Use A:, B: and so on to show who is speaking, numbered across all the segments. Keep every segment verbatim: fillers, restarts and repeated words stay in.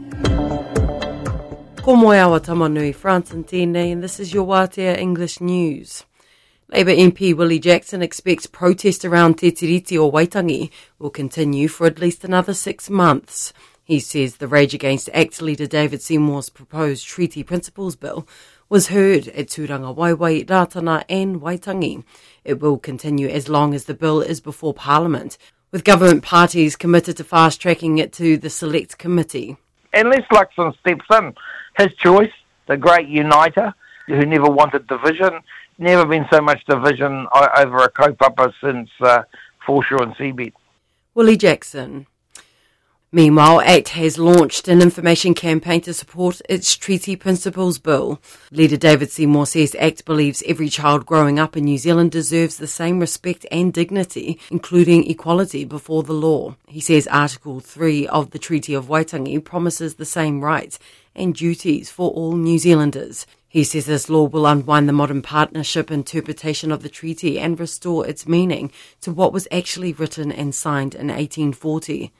A: Ko moe awa tamanui, France and tēnei, and this is your Wātea English News. Labour M P Willie Jackson expects protest around Te Tiriti o Waitangi will continue for at least another six months. He says the Rage Against Act leader David Seymour's proposed Treaty Principles Bill was heard at Tūranga Waiwai, Rātana and Waitangi. It will continue as long as the bill is before Parliament, with government parties committed to fast-tracking it to the Select Committee.
B: Unless Luxon steps in, his choice, the great uniter, who never wanted division, never been so much division over a kaupapa since uh, foreshore and seabed.
A: Willie Jackson. Meanwhile, ACT has launched an information campaign to support its Treaty Principles Bill. Leader David Seymour says ACT believes every child growing up in New Zealand deserves the same respect and dignity, including equality before the law. He says Article three of the Treaty of Waitangi promises the same rights and duties for all New Zealanders. He says this law will unwind the modern partnership interpretation of the treaty and restore its meaning to what was actually written and signed in eighteen forty.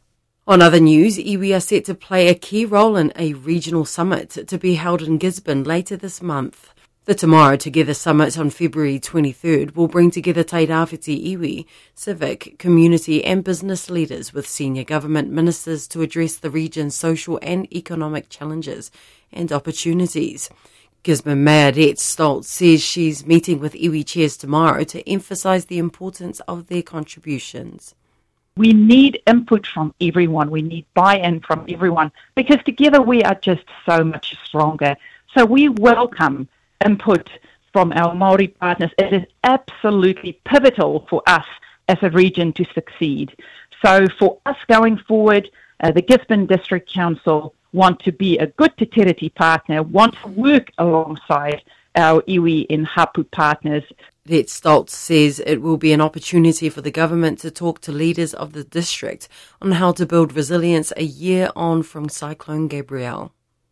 A: On other news, iwi are set to play a key role in a regional summit to be held in Gisborne later this month. The Tomorrow Together Summit on February twenty-third will bring together Te Rāwhiti iwi, civic, community and business leaders with senior government ministers to address the region's social and economic challenges and opportunities. Gisborne Mayor Rhett Stoltz says she's meeting with iwi chairs tomorrow to emphasise the importance of their contributions.
C: We need input from everyone. We need buy-in from everyone because together we are just so much stronger. So we welcome input from our Māori partners. It is absolutely pivotal for us as a region to succeed. So for us going forward, uh, the Gisborne District Council want to be a good Te Tiriti partner, want to work alongside our iwi and hapu partners.
A: Rhett Stoltz says it will be an opportunity for the government to talk to leaders of the district on how to build resilience a year on from Cyclone Gabrielle.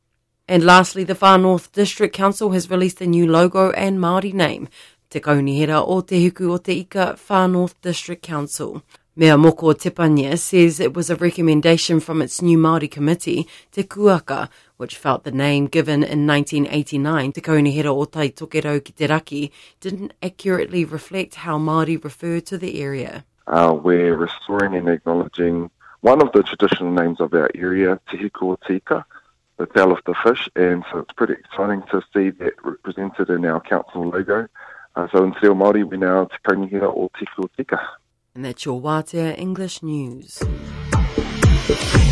A: And lastly, the Far North District Council has released a new logo and Māori name, Te Kaunihera o Te Huku o Te Ika Far North District Council. Mea Moko Tepanya says it was a recommendation from its new Māori committee, Te Kuaka, which felt the name given in nineteen eighty-nine, Te Kaunihera o Tai Tokerau ki te Raki, didn't accurately reflect how Māori refer to the area.
D: Uh, we're restoring and acknowledging one of the traditional names of our area, Te Huku o Te Ika, the tail of the fish, and so it's pretty exciting to see that represented in our council logo. Uh, so in Te Reo Māori, we're now Te Kaunihera o Te Huku o Te Ika.
A: And that's your Wātea English News.